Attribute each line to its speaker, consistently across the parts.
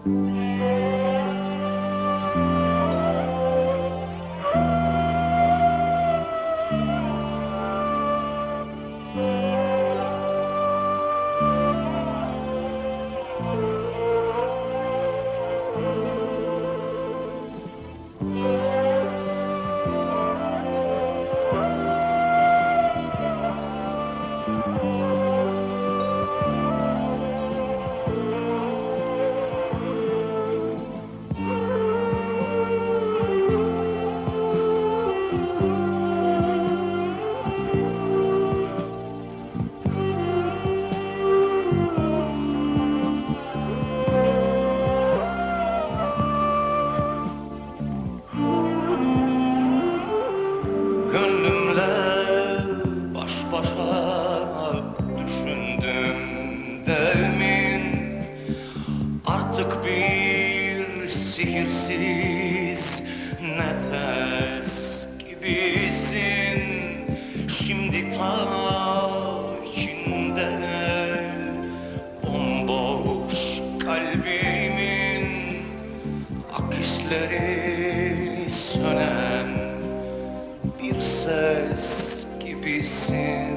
Speaker 1: Artık bir sihirsiz nefes gibisin. Şimdi ta içinde bomboş kalbimin akisleri sönen bir ses gibisin.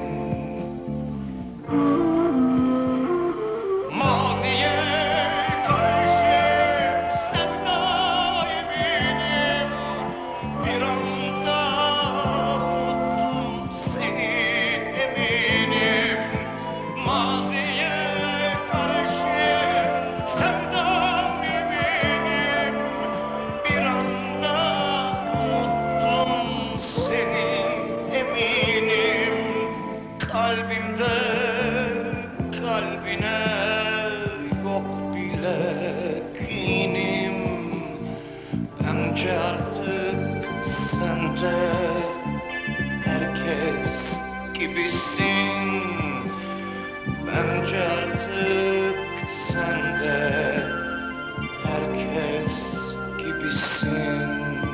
Speaker 1: Kalbimde kalbine yok bile kinim. Bence artık sende herkes gibisin. Bence artık sende herkes gibisin.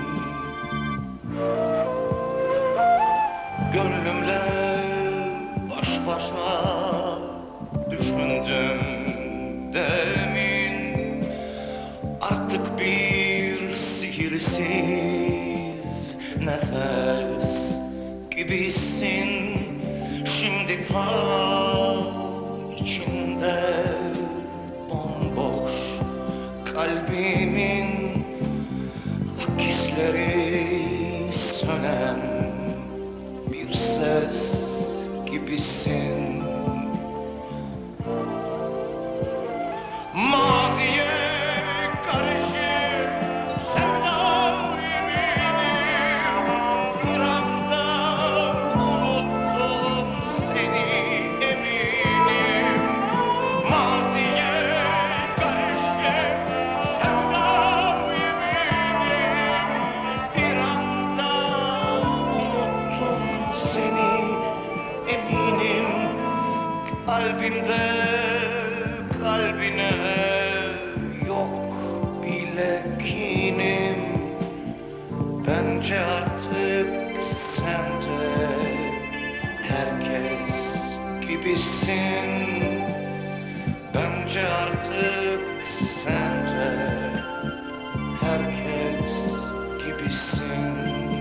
Speaker 1: Gönlümle baş başa düşündüm demin. Artık bir sihirsiz nefes gibisin. Şimdi ta içinde bomboş kalbimin akisleri sönen bir ses gibisin. Maziye karışık sevdam eminim. Bir anda unuttum seni eminim. Maziye karışık sevdam eminim. Bir anda unuttum seni eminim. Kalbimde kalbine yok bile kinim. Bence artık sende herkes gibisin. Bence artık sende herkes gibisin.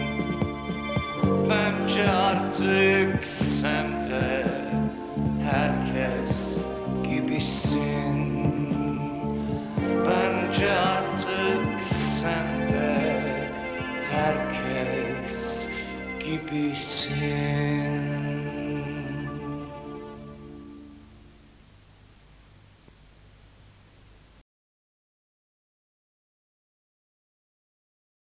Speaker 1: Bence artık sende herkes gibisin. Bence artık sende herkes gibisin.